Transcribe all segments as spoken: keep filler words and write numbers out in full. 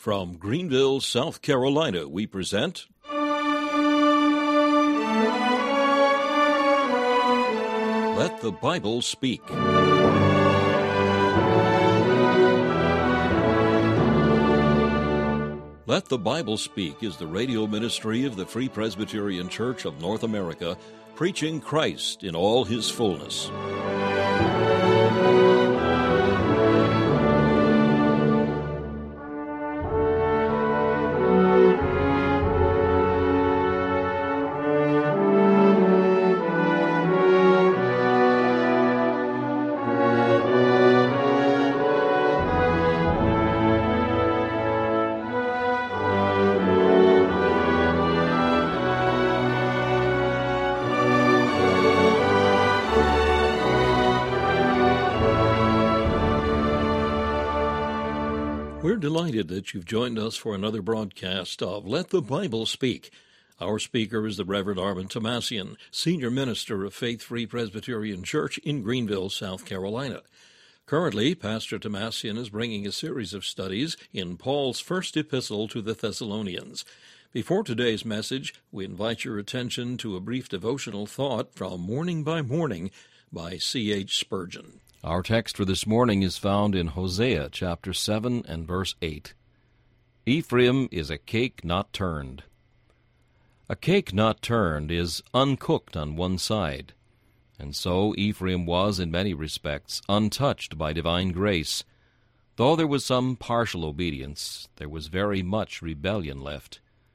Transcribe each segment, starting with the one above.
From Greenville, South Carolina, we present Let the Bible Speak. Let the Bible Speak is the radio ministry of the Free Presbyterian Church of North America, preaching Christ in all his fullness. We're delighted that you've joined us for another broadcast of Let the Bible Speak. Our speaker is the Reverend Armin Tomasian, Senior Minister of Faith Free Presbyterian Church in Greenville, South Carolina. Currently, Pastor Tomasian is bringing a series of studies in Paul's first epistle to the Thessalonians. Before today's message, we invite your attention to a brief devotional thought from Morning by Morning by C H Spurgeon. Our text for this morning is found in Hosea chapter seven and verse eight. Ephraim is a cake not turned. A cake not turned is uncooked on one side, and so Ephraim was in many respects untouched by divine grace. Though there was some partial obedience, there was very much rebellion left.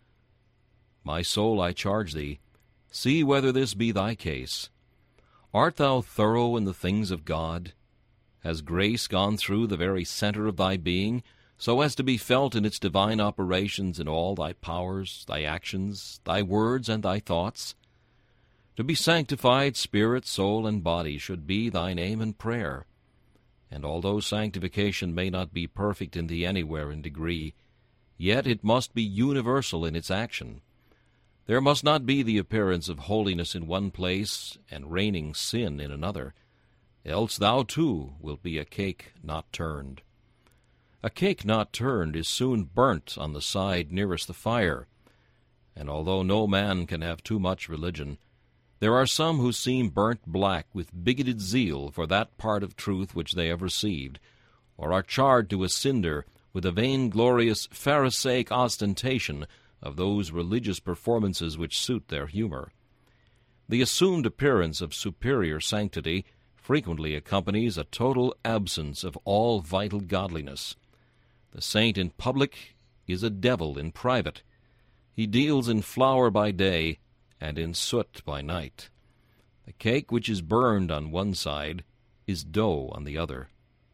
My soul, I charge thee, see whether this be thy case. Art thou thorough in the things of God? Has grace gone through the very center of thy being, so as to be felt in its divine operations in all thy powers, thy actions, thy words, and thy thoughts? To be sanctified, spirit, soul, and body should be thine aim and prayer. And although sanctification may not be perfect in thee anywhere in degree, yet it must be universal in its action. There must not be the appearance of holiness in one place and reigning sin in another, else thou too wilt be a cake not turned. A cake not turned is soon burnt on the side nearest the fire, and although no man can have too much religion, there are some who seem burnt black with bigoted zeal for that part of truth which they have received, or are charred to a cinder with a vainglorious Pharisaic ostentation of those religious performances which suit their humor. The assumed appearance of superior sanctity frequently accompanies a total absence of all vital godliness. The saint in public is a devil in private. He deals in flour by day and in soot by night. The cake which is burned on one side is dough on the other.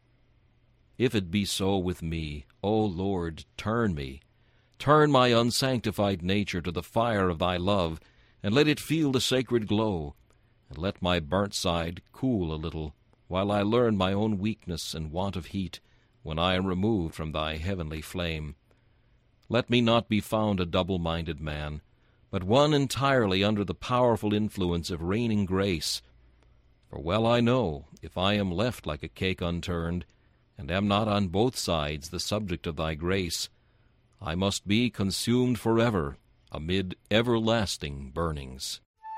If it be so with me, O Lord, turn me. Turn my unsanctified nature to the fire of thy love, and let it feel the sacred glow, and let my burnt side cool a little, while I learn my own weakness and want of heat, when I am removed from thy heavenly flame. Let me not be found a double-minded man, but one entirely under the powerful influence of reigning grace. For well I know, if I am left like a cake unturned, and am not on both sides the subject of thy grace, I must be consumed forever amid everlasting burnings.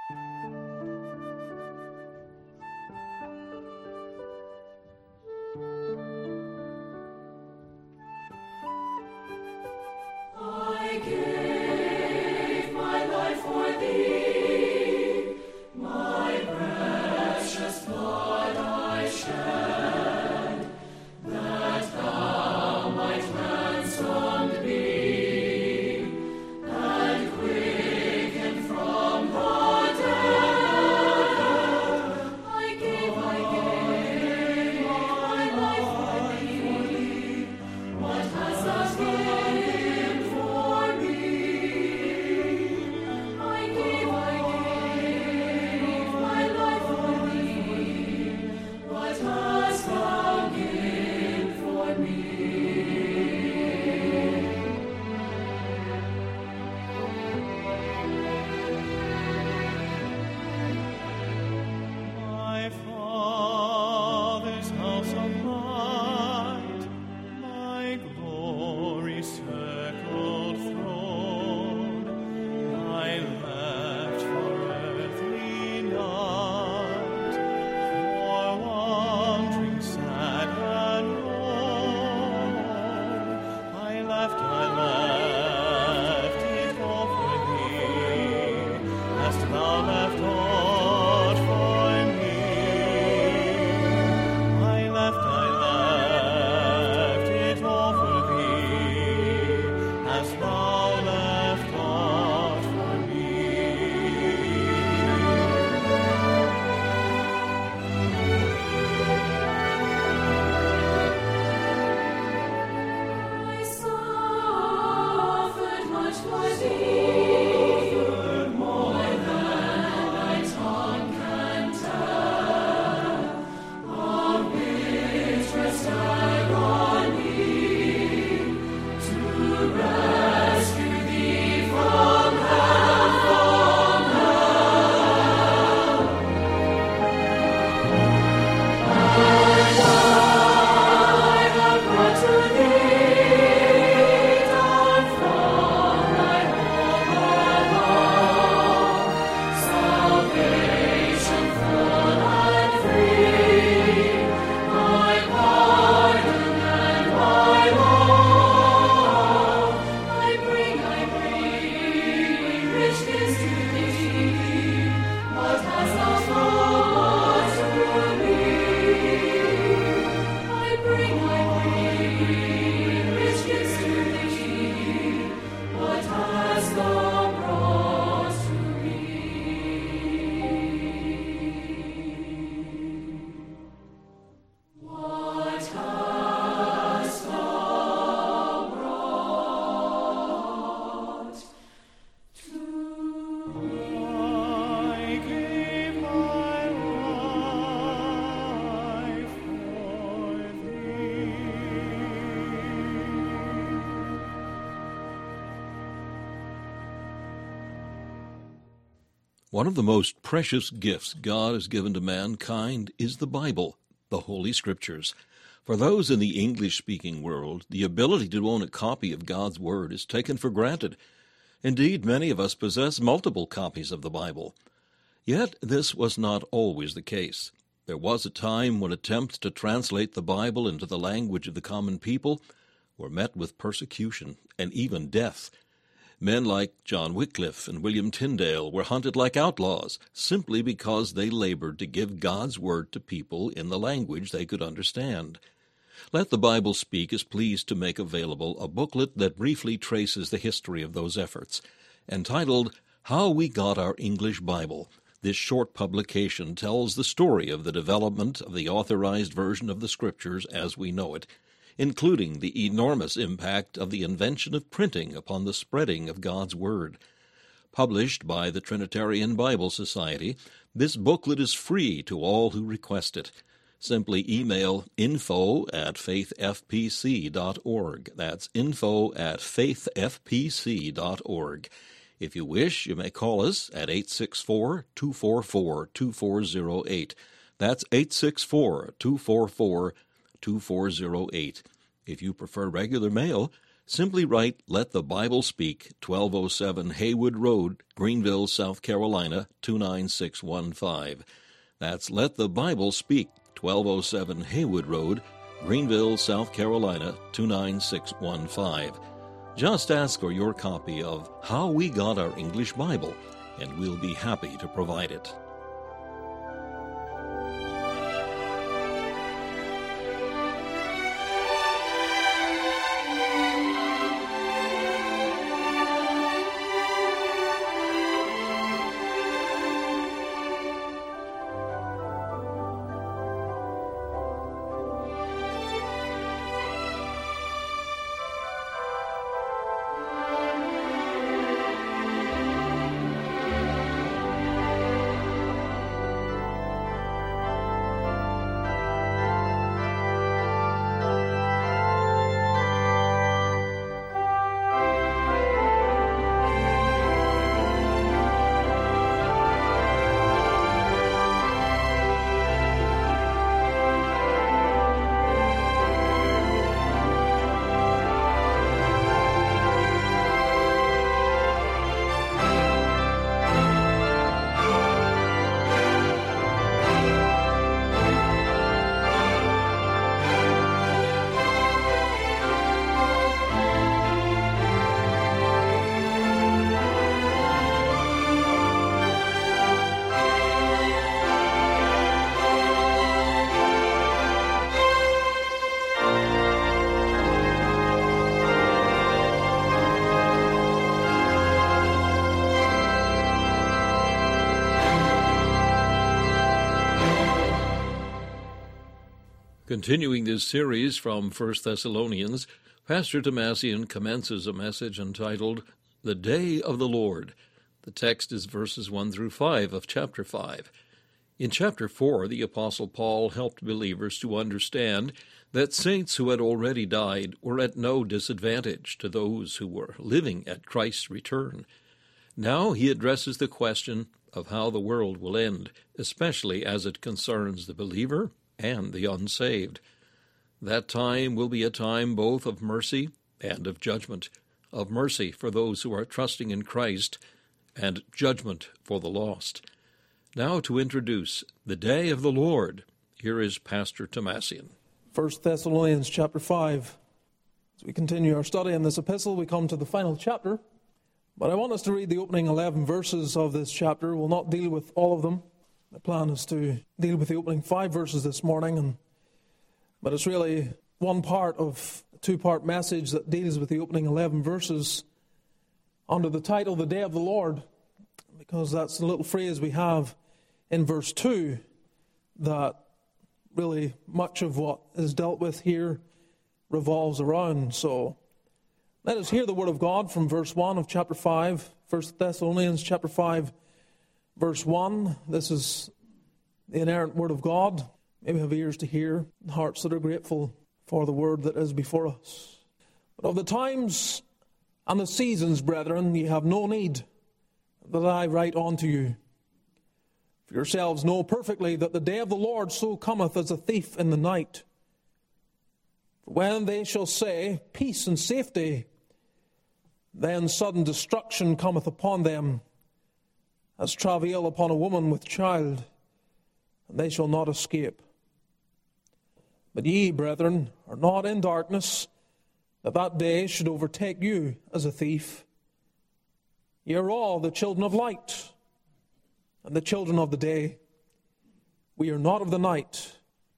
I gave my life for thee, my precious blood I shed, that thou might ransomed be, and quicken from the left, I left it all for thee. Hast thou left aught for me? I left, I left it all for thee. Hast thou left aught for me? I suffered much for thee, more than thy tongue can tell. Of bitterest agony, to rescue thee from hell, from hell. And I have brought to thee, down from thy home above, salvation full and free, my pardon and my love. I bring, I bring rich gifts to thee. What hast thou brought to me? I bring, I bring rich gifts to thee. What hast thou brought to me? What hast thou brought to I gave my life for thee. One of the most precious gifts God has given to mankind is the Bible, the Holy Scriptures. For those in the English-speaking world, the ability to own a copy of God's Word is taken for granted. Indeed, many of us possess multiple copies of the Bible. Yet this was not always the case. There was a time when attempts to translate the Bible into the language of the common people were met with persecution and even death. Men like John Wycliffe and William Tyndale were hunted like outlaws simply because they labored to give God's Word to people in the language they could understand. Let the Bible Speak is pleased to make available a booklet that briefly traces the history of those efforts. Entitled, How We Got Our English Bible, this short publication tells the story of the development of the authorized version of the Scriptures as we know it, including the enormous impact of the invention of printing upon the spreading of God's Word. Published by the Trinitarian Bible Society, this booklet is free to all who request it. Simply email info at faithfpc dot org. That's info at faithfpc dot org. If you wish, you may call us at eight six four, two four four, two four zero eight. That's eight six four, two four four, two four zero eight. If you prefer regular mail, simply write Let the Bible Speak, twelve oh seven Haywood Road, Greenville, South Carolina, two nine six one five. That's Let the Bible Speak, twelve oh seven Haywood Road, Greenville, South Carolina, two nine six one five. Just ask for your copy of How We Got Our English Bible, and we'll be happy to provide it. Continuing this series from First Thessalonians, Pastor Tomasian commences a message entitled, The Day of the Lord. The text is verses one through five of chapter five. In chapter four, the Apostle Paul helped believers to understand that saints who had already died were at no disadvantage to those who were living at Christ's return. Now he addresses the question of how the world will end, especially as it concerns the believer and the unsaved. That time will be a time both of mercy and of judgment, of mercy for those who are trusting in Christ, and judgment for the lost. Now to introduce the Day of the Lord, here is Pastor Tomasian. First Thessalonians chapter five. As we continue our study in this epistle, we come to the final chapter. But I want us to read the opening eleven verses of this chapter. We'll not deal with all of them. The plan is to deal with the opening five verses this morning, and but it's really one part of a two-part message that deals with the opening eleven verses under the title, The Day of the Lord, because that's the little phrase we have in verse two that really much of what is dealt with here revolves around. So let us hear the word of God from verse one of chapter five, First Thessalonians chapter five, verse one. This is the inerrant word of God. May we have ears to hear, hearts that are grateful for the word that is before us. But of the times and the seasons, brethren, ye have no need that I write unto you. For yourselves know perfectly that the day of the Lord so cometh as a thief in the night. For when they shall say, Peace and safety, then sudden destruction cometh upon them, as travail upon a woman with child, and they shall not escape. But ye, brethren, are not in darkness, that that day should overtake you as a thief. Ye are all the children of light, and the children of the day. We are not of the night,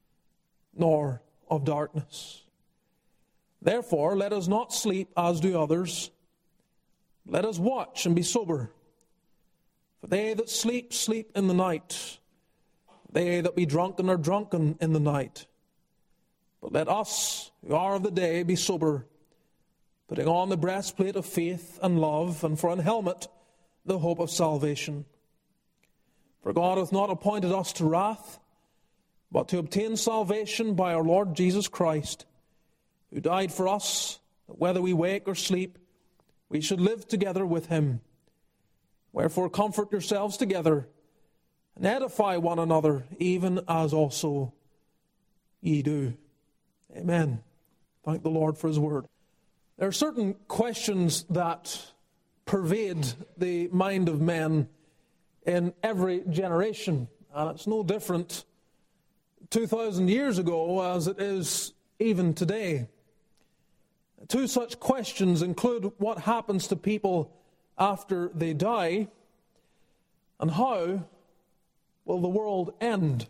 nor of darkness. Therefore, let us not sleep as do others. Let us watch and be sober. For they that sleep, sleep in the night. They that be drunken are drunken in the night. But let us, who are of the day, be sober, putting on the breastplate of faith and love, and for an helmet, the hope of salvation. For God hath not appointed us to wrath, but to obtain salvation by our Lord Jesus Christ, who died for us, that whether we wake or sleep, we should live together with him. Wherefore comfort yourselves together, and edify one another, even as also ye do. Amen. Thank the Lord for his word. There are certain questions that pervade the mind of men in every generation, and it's no different two thousand years ago as it is even today. Two such questions include what happens to people after they die, and how will the world end?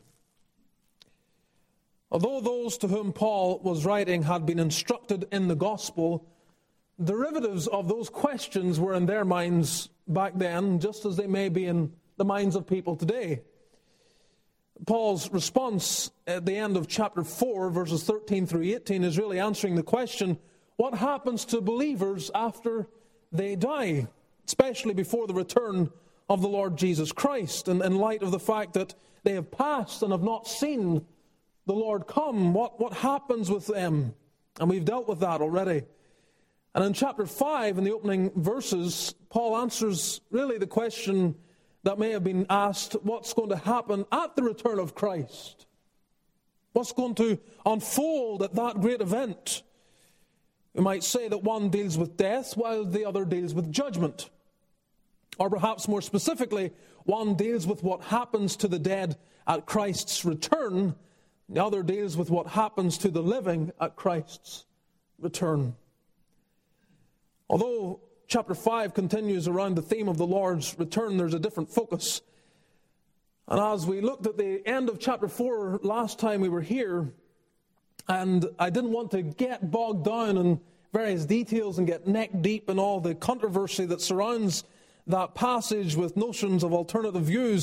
Although those to whom Paul was writing had been instructed in the gospel, derivatives of those questions were in their minds back then, just as they may be in the minds of people today. Paul's response at the end of chapter four, verses thirteen through eighteen, is really answering the question, what happens to believers after they die, especially before the return of the Lord Jesus Christ, and in light of the fact that they have passed and have not seen the Lord come? What, what happens with them? And we've dealt with that already. And in chapter five, in the opening verses, Paul answers really the question that may have been asked, what's going to happen at the return of Christ? What's going to unfold at that great event? We might say that one deals with death while the other deals with judgment. Or perhaps more specifically, one deals with what happens to the dead at Christ's return, the other deals with what happens to the living at Christ's return. Although chapter five continues around the theme of the Lord's return, there's a different focus. And as we looked at the end of chapter four last time we were here, and I didn't want to get bogged down in various details and get neck deep in all the controversy that surrounds that passage with notions of alternative views,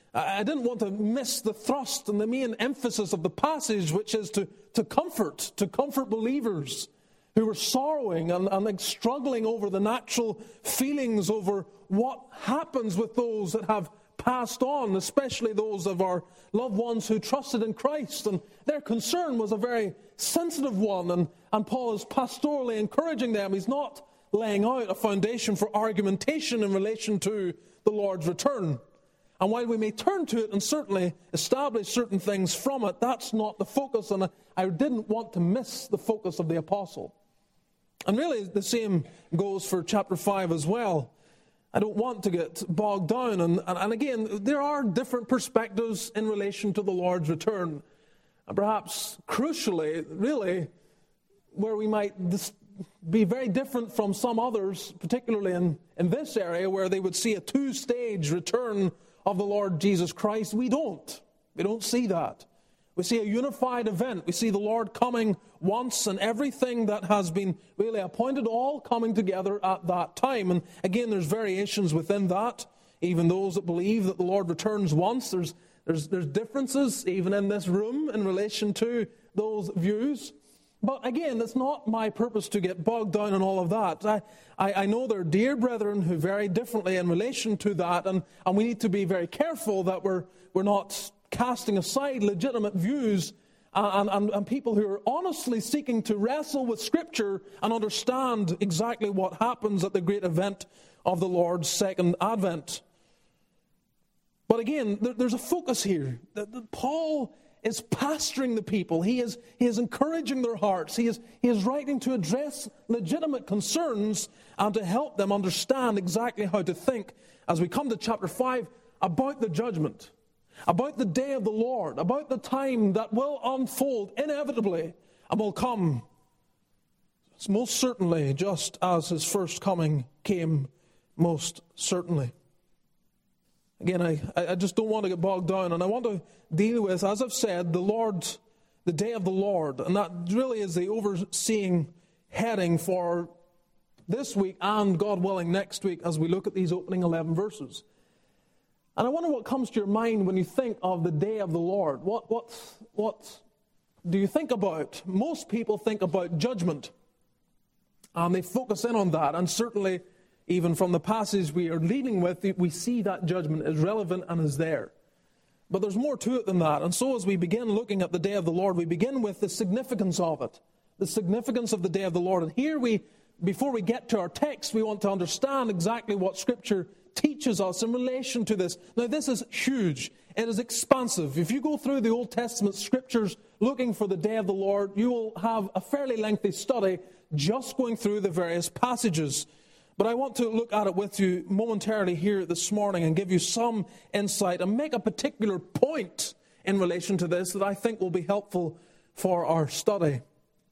I didn't want to miss the thrust and the main emphasis of the passage, which is to, to comfort, to comfort believers who were sorrowing and, and struggling over the natural feelings over what happens with those that have passed on, especially those of our loved ones who trusted in Christ. And their concern was a very sensitive one, and, and Paul is pastorally encouraging them. He's not laying out a foundation for argumentation in relation to the Lord's return. And while we may turn to it and certainly establish certain things from it, that's not the focus, and I didn't want to miss the focus of the apostle. And really the same goes for chapter five as well. I don't want to get bogged down, and, and, and again, there are different perspectives in relation to the Lord's return. And perhaps crucially, really, where we might dis- be very different from some others, particularly in, in this area where they would see a two-stage return of the Lord Jesus Christ, we don't. We don't see that. We see a unified event. We see the Lord coming once, and everything that has been really appointed all coming together at that time. And again, there's variations within that. Even those that believe that the Lord returns once, there's there's there's differences even in this room in relation to those views. But again, it's not my purpose to get bogged down in all of that. I, I, I know there are dear brethren who vary differently in relation to that, and, and we need to be very careful that we're we're not casting aside legitimate views and, and, and people who are honestly seeking to wrestle with Scripture and understand exactly what happens at the great event of the Lord's second advent. But again, there, there's a focus here. That, that Paul is pastoring the people. He is, he is encouraging their hearts. He is, he is writing to address legitimate concerns and to help them understand exactly how to think as we come to chapter five about the judgment, about the day of the Lord, about the time that will unfold inevitably and will come most certainly just as his first coming came most certainly. Again, I, I just don't want to get bogged down, and I want to deal with, as I've said, the Lord, the day of the Lord, and that really is the overseeing heading for this week and, God willing, next week as we look at these opening eleven verses. And I wonder what comes to your mind when you think of the day of the Lord. What, what, what do you think about? Most people think about judgment, and they focus in on that, and certainly even from the passage we are leading with, we see that judgment is relevant and is there. But there's more to it than that. And so as we begin looking at the day of the Lord, we begin with the significance of it. The significance of the day of the Lord. And here we, before we get to our text, we want to understand exactly what Scripture teaches us in relation to this. Now this is huge. It is expansive. If you go through the Old Testament Scriptures looking for the day of the Lord, you will have a fairly lengthy study just going through the various passages. But I want to look at it with you momentarily here this morning and give you some insight and make a particular point in relation to this that I think will be helpful for our study.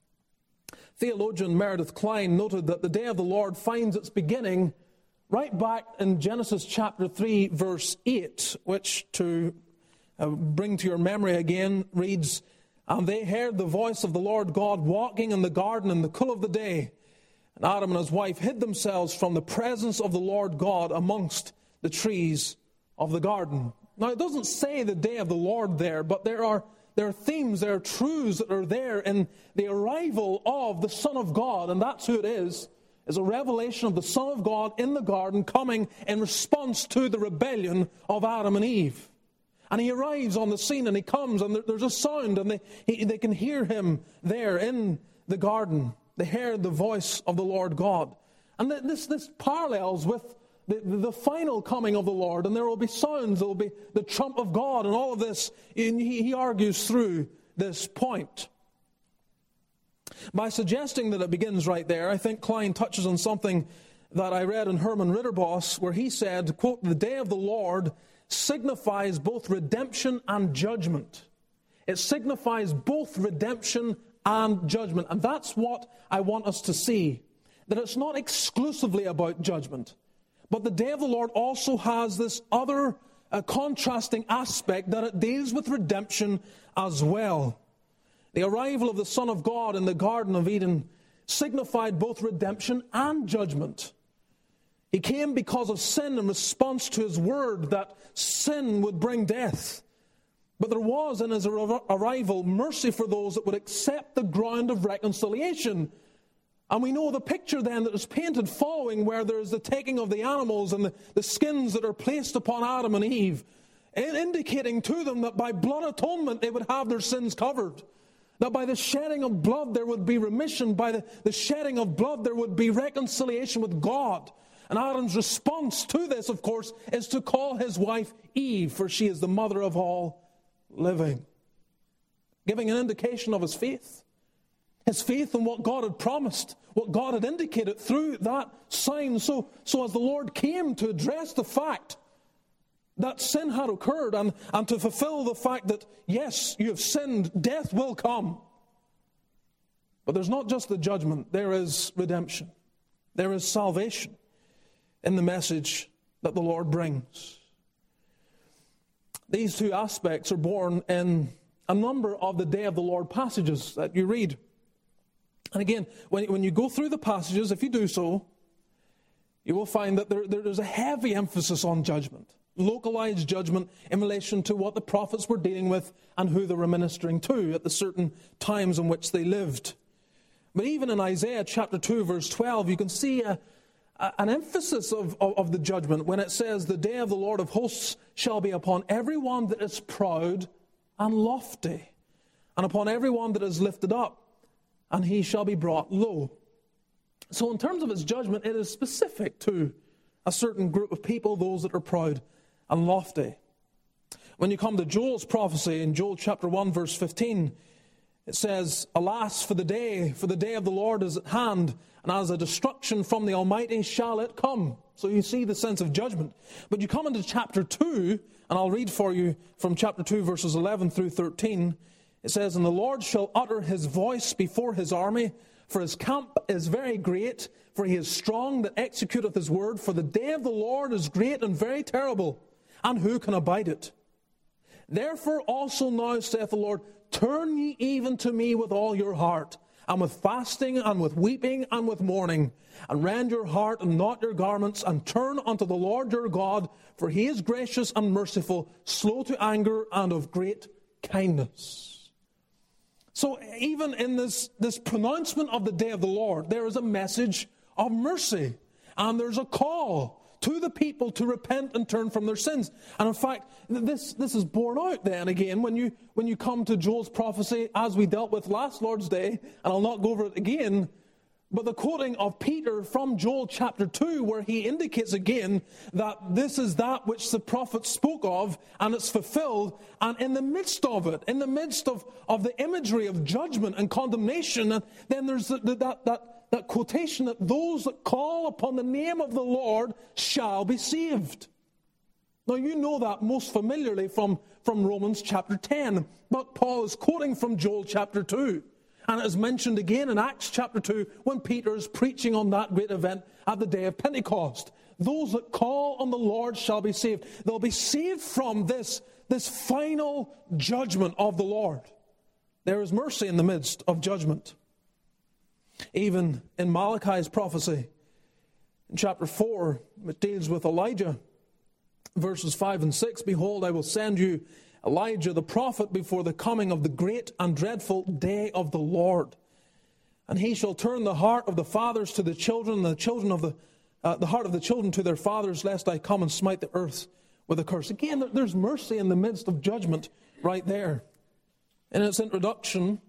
Theologian Meredith Kline noted that the day of the Lord finds its beginning right back in Genesis chapter three, verse eight, which, to uh, bring to your memory again, reads, "And they heard the voice of the Lord God walking in the garden in the cool of the day. And Adam and his wife hid themselves from the presence of the Lord God amongst the trees of the garden." Now, it doesn't say the day of the Lord there, but there are there are themes, there are truths that are there in the arrival of the Son of God, and that's who it is. It's a revelation of the Son of God in the garden coming in response to the rebellion of Adam and Eve. And he arrives on the scene, and he comes, and there's a sound, and they, he, they can hear him there in the garden. They heard the voice of the Lord God. And this, this parallels with the, the final coming of the Lord. And there will be sounds, there will be the trump of God and all of this. And he, he argues through this point. By suggesting that it begins right there, I think Kline touches on something that I read in Herman Ritterboss, where he said, quote, "The day of the Lord signifies both redemption and judgment." It signifies both redemption and judgment. And that's what I want us to see. That it's not exclusively about judgment. But the day of the Lord also has this other uh, contrasting aspect, that it deals with redemption as well. The arrival of the Son of God in the Garden of Eden signified both redemption and judgment. He came because of sin in response to his word that sin would bring death. But there was in his arrival mercy for those that would accept the ground of reconciliation. And we know the picture then that is painted following, where there is the taking of the animals and the, the skins that are placed upon Adam and Eve, indicating to them that by blood atonement they would have their sins covered. That by the shedding of blood there would be remission. By the, the shedding of blood there would be reconciliation with God. And Adam's response to this, of course, is to call his wife Eve, for she is the mother of all living. Giving an indication of his faith. His faith in what God had promised, what God had indicated through that sign. So, so as the Lord came to address the fact that sin had occurred, and, and to fulfill the fact that, yes, you have sinned, death will come. But there's not just the judgment, there is redemption. There is salvation in the message that the Lord brings. These two aspects are born in a number of the Day of the Lord passages that you read. And again, when, when you go through the passages, if you do so, you will find that there, there, there's a heavy emphasis on judgment. Localized judgment in relation to what the prophets were dealing with and who they were ministering to at the certain times in which they lived. But even in Isaiah chapter two, verse twelve, you can see a, a, an emphasis of, of, of the judgment when it says, "The day of the Lord of hosts shall be upon everyone that is proud and lofty, and upon everyone that is lifted up, and he shall be brought low." So in terms of its judgment, it is specific to a certain group of people, those that are proud and lofty. When you come to Joel's prophecy in Joel chapter one, verse fifteen, it says, "Alas for the day, for the day of the Lord is at hand, and as a destruction from the Almighty shall it come." So you see the sense of judgment. But you come into chapter two, and I'll read for you from chapter two, verses eleven through thirteen. It says, "And the Lord shall utter his voice before his army, for his camp is very great, for he is strong that executeth his word. For the day of the Lord is great and very terrible, and who can abide it? Therefore also now, saith the Lord, turn ye even to me with all your heart, and with fasting, and with weeping, and with mourning, and rend your heart and not your garments, and turn unto the Lord your God, for he is gracious and merciful, slow to anger, and of great kindness." So even in this, this pronouncement of the day of the Lord, there is a message of mercy, and there's a call to the people to repent and turn from their sins. And in fact, this, this is borne out then again when you, when you come to Joel's prophecy, as we dealt with last Lord's Day, and I'll not go over it again, but the quoting of Peter from Joel chapter two, where he indicates again that this is that which the prophet spoke of, and it's fulfilled. And in the midst of it, in the midst of, of the imagery of judgment and condemnation, and then there's the, the, that, that, that quotation that those that call upon the name of the Lord shall be saved. Now you know that most familiarly from, from Romans chapter ten, but Paul is quoting from Joel chapter two. And it is mentioned again in Acts chapter two when Peter is preaching on that great event at the day of Pentecost. Those that call on the Lord shall be saved. They'll be saved from this, this final judgment of the Lord. There is mercy in the midst of judgment. Even in Malachi's prophecy, in chapter four, it deals with Elijah. Verses five and six, "Behold, I will send you Elijah the prophet before the coming of the great and dreadful day of the Lord. And he shall turn the heart of the fathers to the children, and the children of the uh, the heart of the children to their fathers, lest I come and smite the earth with a curse." Again, there's mercy in the midst of judgment right there. In its introduction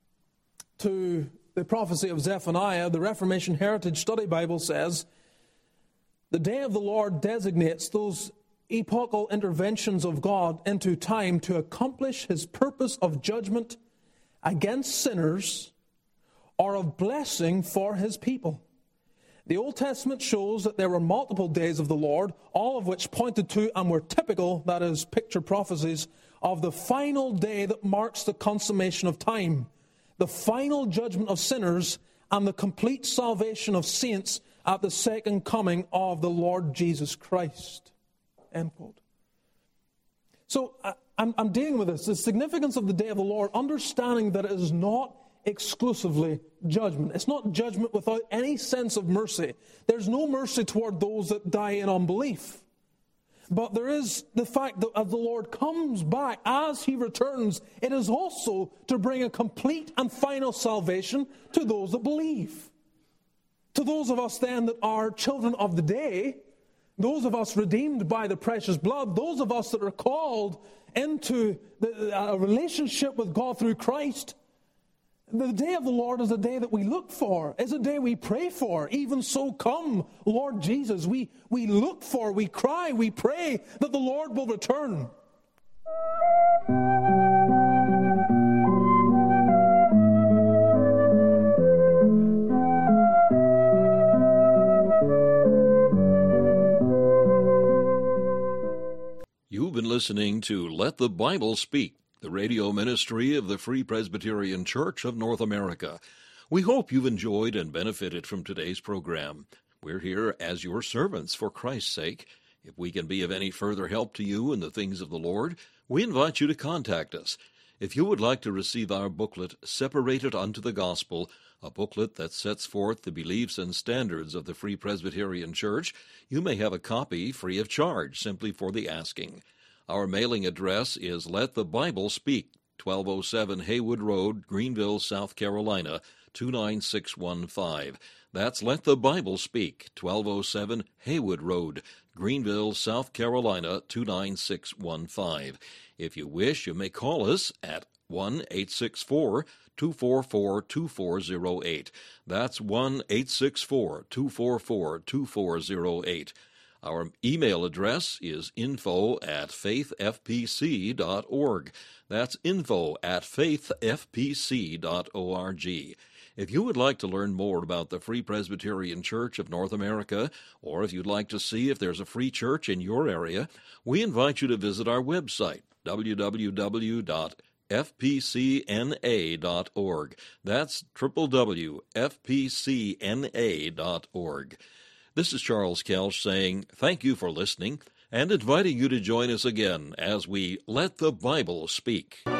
to the prophecy of Zephaniah, the Reformation Heritage Study Bible says, "The day of the Lord designates those epochal interventions of God into time to accomplish his purpose of judgment against sinners or of blessing for his people. The Old Testament shows that there were multiple days of the Lord, all of which pointed to and were typical, that is, picture prophecies, of the final day that marks the consummation of time, the final judgment of sinners, and the complete salvation of saints at the second coming of the Lord Jesus Christ." End quote. So I, I'm, I'm dealing with this, the significance of the day of the Lord, understanding that it is not exclusively judgment. It's not judgment without any sense of mercy. There's no mercy toward those that die in unbelief. But there is the fact that as the Lord comes back, as He returns, it is also to bring a complete and final salvation to those that believe. To those of us then that are children of the day, those of us redeemed by the precious blood, those of us that are called into the, a relationship with God through Christ, the day of the Lord is a day that we look for, is a day we pray for. Even so come, Lord Jesus. We, we look for, we cry, we pray that the Lord will return. You've been listening to Let the Bible Speak, the radio ministry of the Free Presbyterian Church of North America. We hope you've enjoyed and benefited from today's program. We're here as your servants for Christ's sake. If we can be of any further help to you in the things of the Lord, we invite you to contact us. If you would like to receive our booklet, Separated Unto the Gospel, a booklet that sets forth the beliefs and standards of the Free Presbyterian Church, you may have a copy free of charge, simply for the asking. Our mailing address is Let the Bible Speak, twelve oh seven Haywood Road, Greenville, South Carolina, two nine six one five. That's Let the Bible Speak, twelve oh seven Haywood Road, Greenville, South Carolina, two nine six one five. If you wish, you may call us at one eight six four, two four four, two four zero eight. That's one eight six four, two four four, two four zero eight. Our email address is info at faith f p c dot org. That's info at faith f p c dot org. If you would like to learn more about the Free Presbyterian Church of North America, or if you'd like to see if there's a free church in your area, we invite you to visit our website, w w w dot f p c n a dot org. That's w w w dot f p c n a dot org. This is Charles Kelch saying thank you for listening and inviting you to join us again as we Let the Bible Speak.